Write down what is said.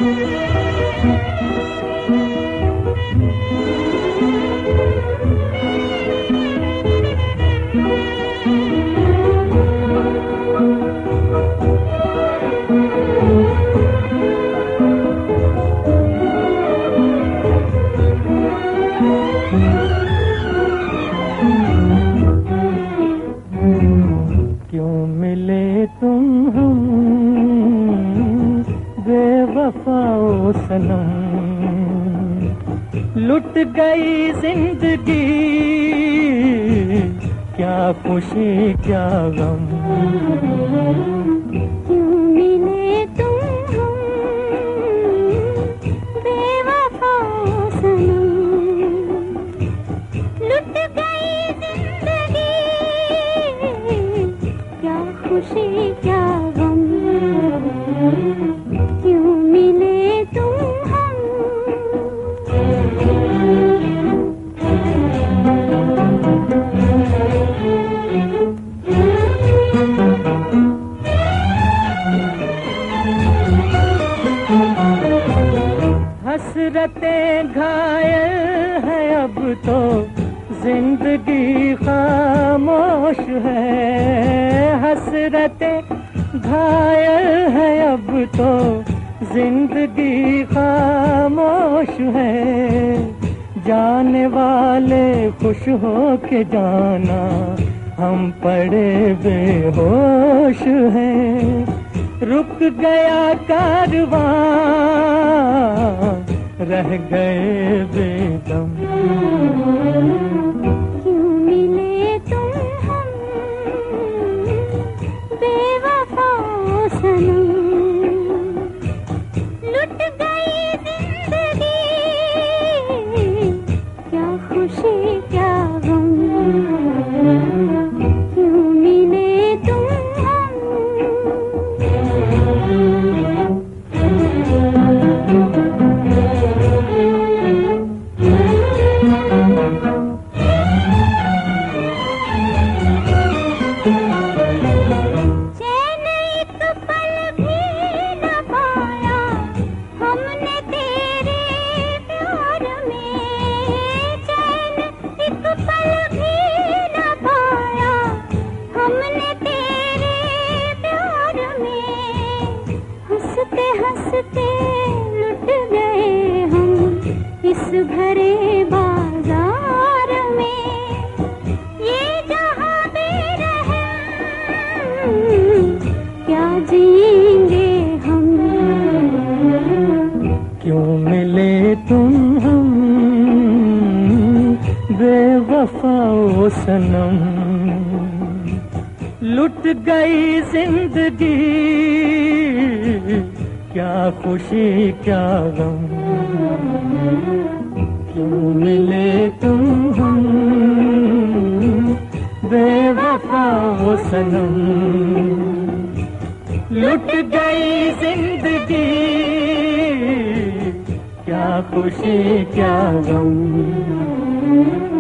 क्यों मिले तुम हम बेवफाओ सनम, लुट गई जिंदगी क्या खुशी क्या गम। क्यों मिले तुम हम बेवफाओ सनम, लुट गई जिंदगी क्या खुशी क्या गम। क्यों मिले तुम हम। हसरतें घायल है अब तो जिंदगी खामोश है। हसरतें घायल है अब तो जिंदगी खामोश है। जाने वाले खुश हो के जाना, हम पड़े बेहोश हैं। रुक गया कारवां, रह गए बेदम। क्यों मिले तुम हम बेवफाओ सनम, लुट गई जिंदगी क्या खुशी क्या गम। क्यों मिले तुम हम। चैन एक पल भी न पाया हमने तेरे प्यार में। चैन एक पल भी न पाया हमने तेरे प्यार में। हंसते हंसते लुट गए हम इस भरे बाजार में। ये जहां बेरहम क्या जिएंगे हम। क्यों मिले तुम हम बेवफाओ सनम, लुट गई जिंदगी क्या खुशी क्या गम। क्यों मिले तुम हम बेवफाओ सनम, लुट गई जिंदगी क्या खुशी क्या गम।